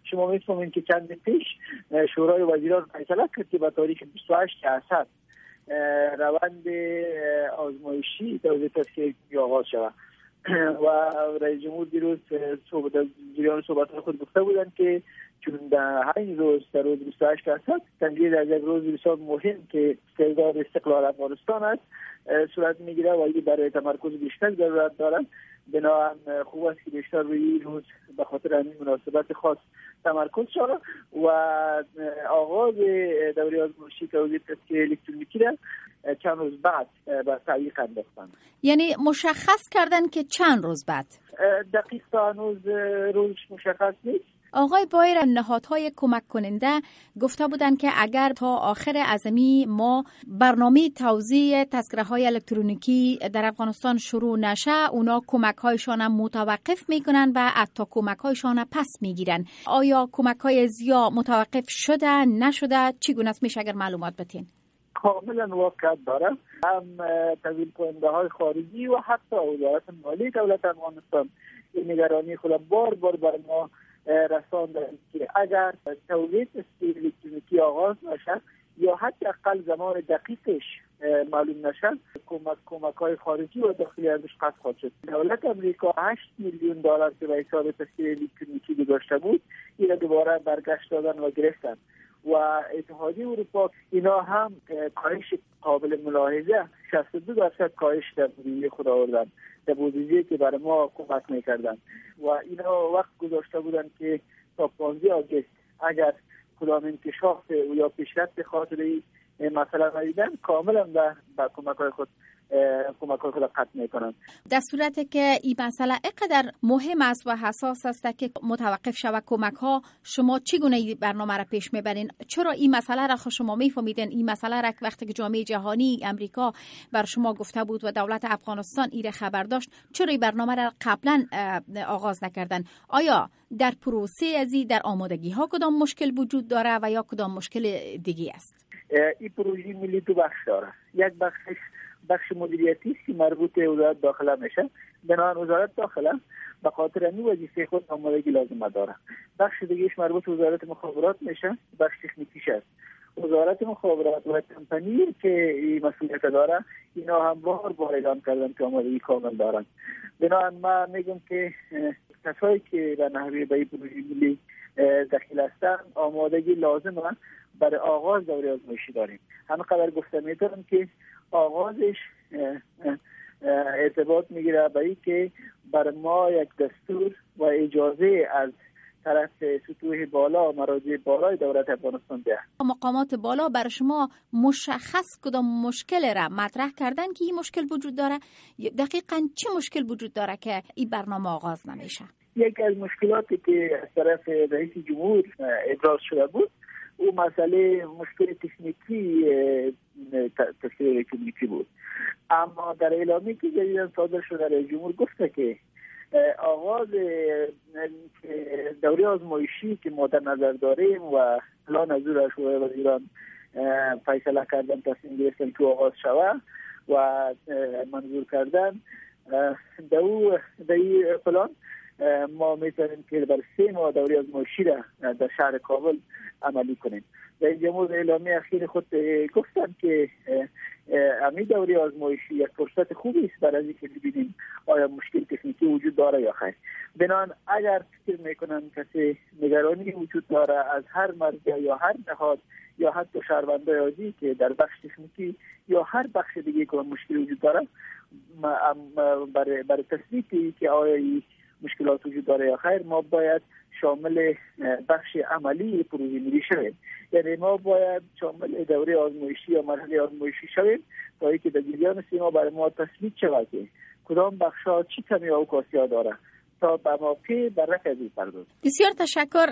شما می‌فهمید که چند پیش شورای وزیران فیصله کرد که به تاریخ 28 اسد روند آزمایشی توسط تسکیه آغاز شود و رئیس جمهور دیروز جریان صحبت خود گفته بودند که چون در این روز در روز 28 اسد تمدید از یک روز بسیار مهم که استعداد استقلال افغانستان است صورت میگیره و این برای تمرکز بیشتر ضرورت دارد. بنابراین خوب است که بیشتر روی این روز به خاطر این مناسبت خاص تمرکز شود و آغاز دوره آزمایشی توسط تسکیه الکترونیکی را چند روز بعد به تعلیق انداختند. یعنی مشخص کردن که چند روز بعد؟ دقیق تا هنوز روزش مشخص نیست. آقای بایر، نهادهای کمک کننده گفته بودند که اگر تا آخر ازمی ما برنامه توزیع تذکره‌های الکترونیکی در افغانستان شروع نشه، اونا کمک‌هایشان متوقف میکنن و حتی کمک‌هایشان پس میگیرن. آیا کمک‌های زیا متوقف شده نشده؟ چگونه است؟ میشه اگر معلومات بدین؟ کاملا واقعیت داره. هم تمویل کننده های خارجی و حتی وزارت مالی دولت افغانستان این نگرانی خود بار بر ما رساندند که اگر تولید تسکیه الکترونیکی آغاز نشه یا حتی اقل زمان دقیقش معلوم نشه، کمک های خارجی و داخلی ازش قطع خواهد شد. دولت امریکا 8 میلیون دلار که به حساب تسکیه الکترونیکی گذاشته بود این دوباره برگشت دادن و گرفتن و اتحادیه اروپا اینا هم کاهش قابل ملاحظه 62% کاهش در بودجه خود آوردن، در بودجه که برای ما کمک میکردن و اینا وقت گذاشته بودن که تا 15 آگوست اگر کدام انکشاف یا پیشرفت خاطری مثلا ندیدن کاملا به کمک‌های خود قطع میکنن. در صورتی که این مسئله اینقدر مهم است و حساس است که متوقف شود کمک ها، شما چگونه این برنامه را پیش میبرین؟ چرا این مسئله را شما میفهمیدین؟ این مسئله را وقتی که جامعه جهانی امریکا بر شما گفته بود و دولت افغانستان این خبر داشت، چرا این برنامه را قبلا آغاز نکردن؟ آیا در پروسه ازی در آمادگی ها کدام مشکل وجود داره و یا کدام مشکل دیگه است؟ این پروژه ملی دو بخش داره. یک بخش مدیریتی است که مربوط به وزارت داخله میشه. بنابراین وزارت داخله به خاطر این وظیفه خود آمادگی لازم داره. بخش دیگهش مربوط به وزارت مخابرات میشه، بخش تکنیکیش است. وزارت مخابرات و کمپانی که این مسئولیت داره اینا هم بار اعلام کردن که آمادگی کامل دارن. بنابراین ما میگم که کسایی که به نحوه به این پروژه ملی داخل هستن آمادگی لازمه برای آغاز دوره آزمایشی داریم. همینقدر گفته میتونم که آغازش ارتباط میگیره به این که بر ما یک دستور و اجازه از طرف سطوح بالا و مراجع بالای دولت افغانستان ده. مقامات بالا بر شما مشخص کدام مشکل را مطرح کردن که این مشکل وجود داره؟ دقیقاً چه مشکل وجود داره که این برنامه آغاز نمیشه؟ یکی از مشکلاتی که از طرف رئیس جمهور ابراز شده بود او مسئله مشکل تکنیکی بود. اما در اعلامی که جدیداً صادر شده رئیس جمهور گفته که آغاز دوره آزمایشی که ما در نظر داریم و پلان از شورای وزیران فیصله کردن تصمیم گرفتن که آغاز شود و منظور کردن در این پلان ما میتونیم که بر 3 ماه دوره آزمایشی را در شهر کابل عملی کنیم. در جمهور اعلامی اخیر خود گفتن که همین دوره آزمایشی یک فرصت خوبی است برای اینکه ببینیم آیا مشکل تکنیکی وجود داره یا خیر. بنابراین اگر فکر میکنن کسی نگرانی وجود داره از هر مرجع یا هر نهاد یا حتی شهروندای عادی که در بخش تکنیکی یا هر بخش دیگه که مشکل وجود داره برای تصدیقی که آیا مشکلات وجود داره یا خیر ما باید شامل بخش عملی پروژه ملی شویم. یعنی ما باید شامل دوره آزمایشی یا مرحله آزمایشی شویم تا اینکه در جریان سیما برای ما تثبیت شود که کدام بخش‌ها چی کمی و کاسی‌ها داره تا به موقع بررسی از این پرداز. بسیار تشکر